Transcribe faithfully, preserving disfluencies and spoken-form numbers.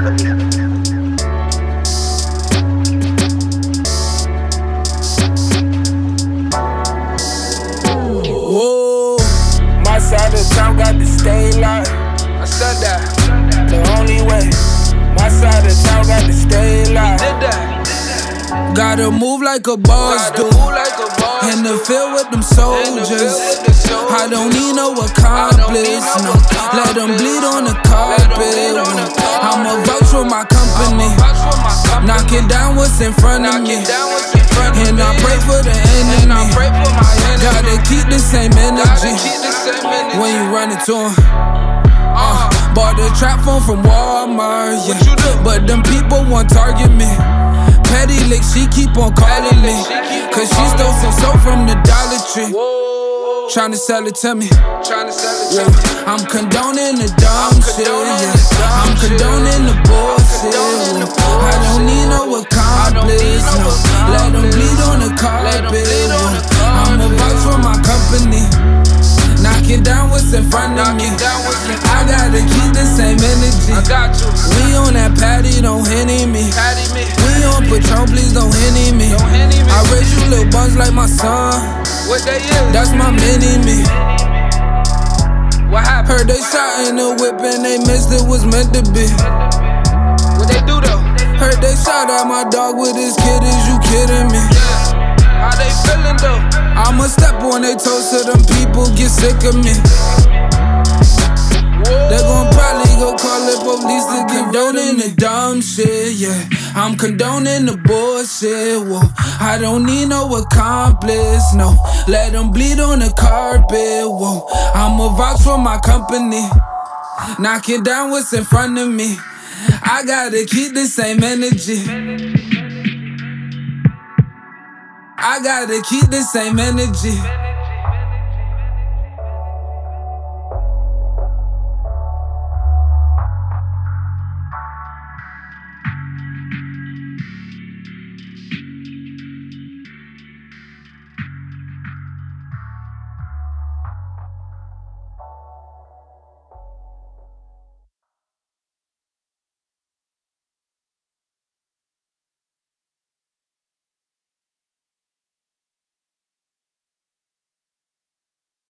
Whoa, my side of town got to stay locked. I said that. The only way. My side of town got to stay locked. Did that. Gotta move like a boss, Gotta dude. move like a boss. In the field with them In the soldiers. field with the soldiers. I don't need no accomplice, no. Let them bleed on the carpet. I'ma vouch for my company. Vouch for my company. Knock it down what's in front of Knock me. it down what's in front of And me. I pray for the And I enemy. pray for my enemy. Gotta keep the same Gotta energy keep the same energy. when you run into 'em. Uh, Bought a trap phone from Walmart, What you do? yeah. But them people want target me. Petty lick, she keep on calling me. She keep on Cause she stole some soap from the Dollar Tree. whoa. Tryna sell it to me. Tryna sell it to Yeah. me. I'm condoning the dumb shit, condoning yeah. the dumb I'm shit. condoning the bullshit. condoning the I don't need no accomplice, no no. accomplice. Let them bleed on the Let 'em carpet. bleed on the yeah. I'ma carpet. vouch for my company. Knock it down what's in front of Knock me. it down what's in I gotta keep the same energy. I got you. We on that patty, don't henny me. Patty me. We on Patron, please don't henny me. Don't henny me. I raise you little buns like my son. What they is? That's my mini me. What happened? Heard they shot in the whip and they missed it was meant to be. What they do though? Heard they shot at my dog with his kid, is you kidding me? Yeah. How they feeling though? I'ma step on they toes so them people get sick of me. Whoa. They gon' probably go call the police to get condoning the dumb shit, yeah. I'm condoning the bullshit, whoa. I don't need no accomplice, no. Let them bleed on the carpet, whoa. I'ma vouch for my company. Knock it down what's in front of me. I gotta keep the same energy. I gotta keep the same energy.